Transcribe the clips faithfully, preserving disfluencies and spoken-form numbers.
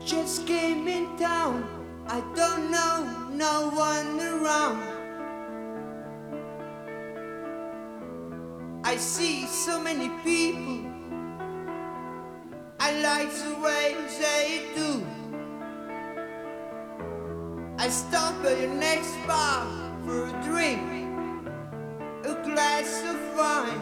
Just came in town, I don't know, no one around. I see so many people, I like the way they do. I stop at your next bar for a drink, a glass of wine.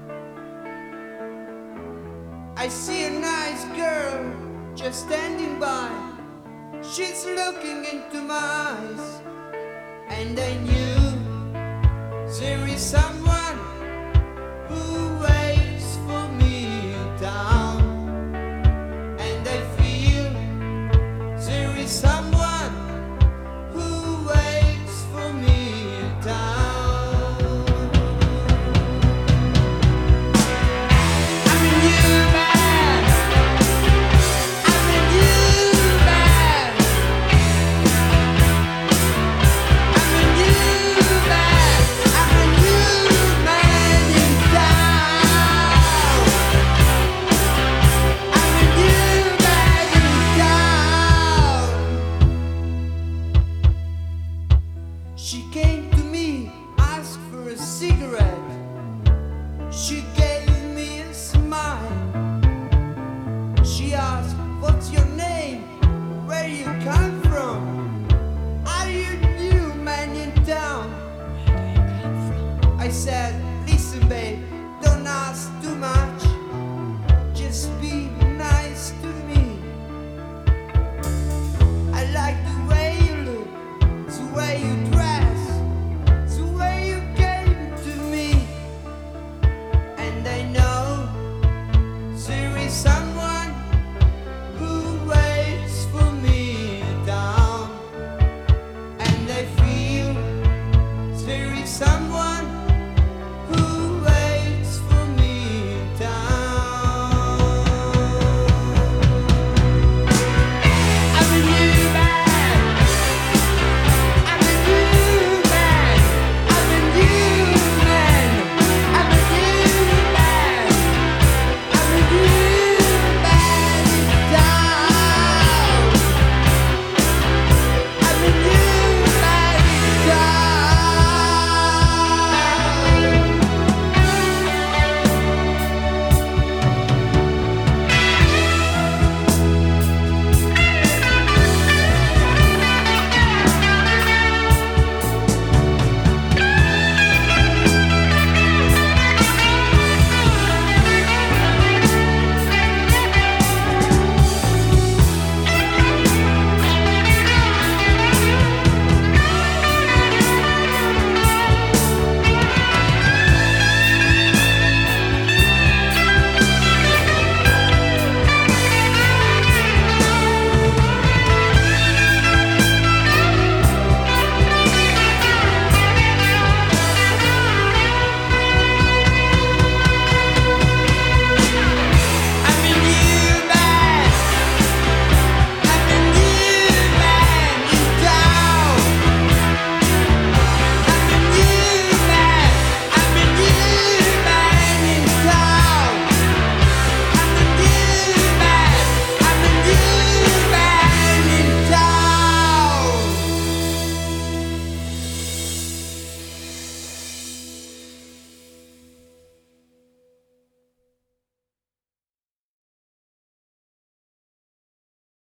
I see a nice girl just standing by. She's looking into my eyes, and I knew there is someone who waits for me down. And I feel there is someone who waits for me down. I'm a new man. I'm a new man. I'm a new man. I'm a new man in town. I'm a new man in town. She came to me, asked for a cigarette. She gave me a smile. She asked, what's your name? Where you come from? Are you new man in town? I said,